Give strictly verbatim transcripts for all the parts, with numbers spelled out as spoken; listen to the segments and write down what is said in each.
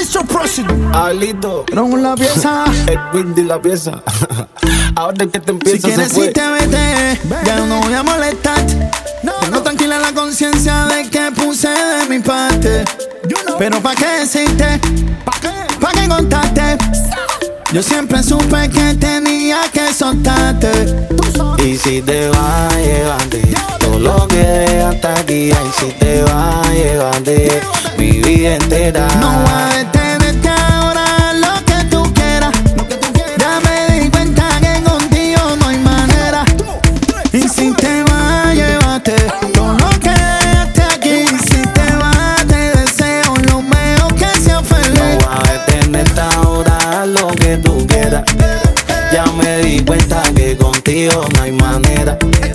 mister President. Alito. Con la pieza. El Windy la pieza. Ahora que te empieza Si quieres se irte, vete. Ya no voy a molestarte. Tengo tranquila la conciencia de que puse de mi parte. Pero pa' qué decirte, pa' qué, pa' qué contarte. Yo siempre supe que tenía que soltarte. Y si te vas, llévate todo lo que dejaste aquí. Y si te vas, llévate mi vida entera. No voy a detenerte ahora, lo que tú quieras. Ya me di cuenta que contigo no hay manera. Y si te vas, llévate todo lo que dejaste aquí. Y si te vas, te deseo lo mejor, que seas feliz. No voy a detenerte ahora, lo que tú quieras. Ya me di cuenta que contigo no hay manera.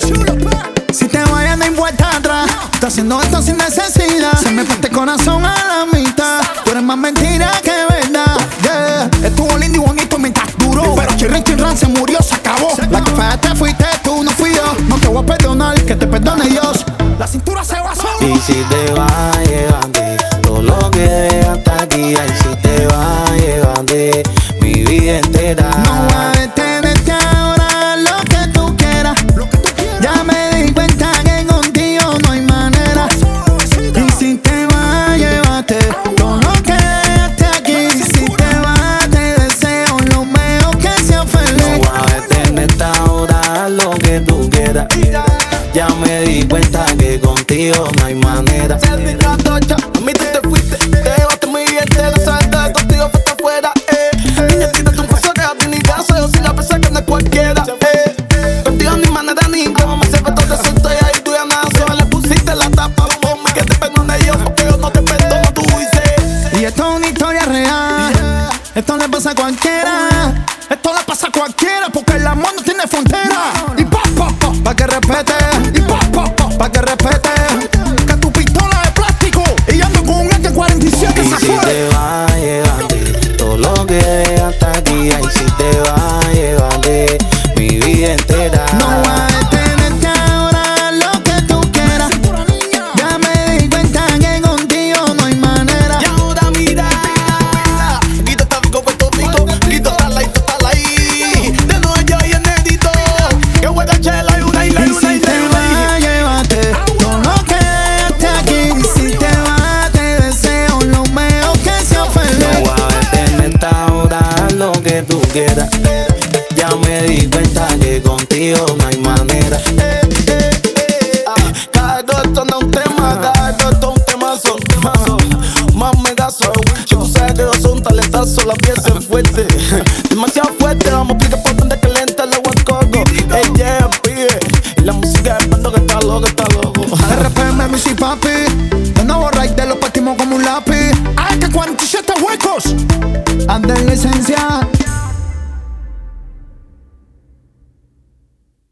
Si te vayas, no hay vuelta atrás. Estás haciendo esto sin necesidad. Se me parte el corazón a la mitad. Tú eres más mentira que verdad. Yeah. Estuvo lindo y bonito mientras duró, pero Chirrin Chirran se murió, se acabó. La que fallaste fuiste tú, no fui yo. No te voy a perdonar, que te perdone Dios. La cintura se va sola. Y si te vas, llévate todo lo que dejaste aquí. Y si te vas, llévate mi vida entera. No voy a detenerte ahora, lo que tú quieras. Ya me di cuenta que contigo no hay manera. Y si te vas, llévate todo lo que dejaste aquí. Y si te vas, te deseo lo mejor, que seas feliz. No voy a detenerte ahora, lo que tú quieras. Ya me di cuenta que contigo no hay manera. A mí tú te fuiste, te llevaste muy bien, te lo sabes, contigo fuiste afuera, eh. Niña, tírate un paso que a ti ni caso, yo soy la persona que no es cualquiera, eh. Contigo ni manera ni cómo me sirve todo eso, estoy ahí, tú ya nada, solo le pusiste la tapa, bomba, que te perdone yo, porque yo no te perdono, tú dices. Y esto es una historia real, esto le pasa a cualquiera. Esto le pasa a cualquiera, porque el amor no tiene frontera. Y pa, pa, pa, pa' que respete. Y pa, pa, pa, pa' que respete. Que tu pistola es plástico y yo ando con un A K cuarenta y siete. Y se si fue. te vas, llévate todo lo que dejaste aquí. Y si te vas, llévate mi vida entera. No voy a detenerte ahora, lo que tú quieras. Ya me di cuenta que contigo no hay manera. Y ahora mira, Guito está rico, Puerto Rico, Guito está la está la ahí. De nuevo yo y el nedito, que huele chela y una y la Y y una si y te la y una. vas, llévate todo lo que dejaste aquí. Y si te vas, te deseo lo mejor, que seas No feliz. voy a detenerte ahora, lo que tú quieras. Ya me di cuenta que contigo no hay manera. Eh, eh, eh, ah. Cada dos esto no es un tema, cada dos esto es un temazo, temazo. Más megazo, yo tú sabes que yo soy un talentazo, la pieza es fuerte, demasiado fuerte. Vamos a explicar por dónde calienta el agua en coco. Ey, yeah, pide, y la música es bando que está loco, está loco. R P M, mi si papi. El nuevo ride de los partimos como un lápiz. A K cuarenta y siete huecos.